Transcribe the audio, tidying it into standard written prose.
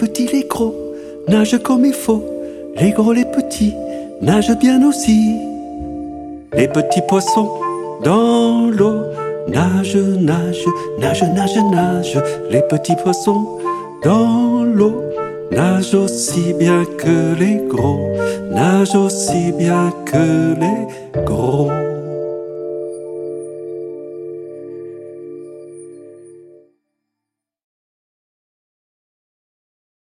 petits, les gros, nagent comme il faut. Les gros, les petits, nagent bien aussi. Les petits poissons dans l'eau nagent, nagent, nagent, nagent, nagent. Les petits poissons dans l'eau nagent aussi bien que les gros, nagent aussi bien que les gros.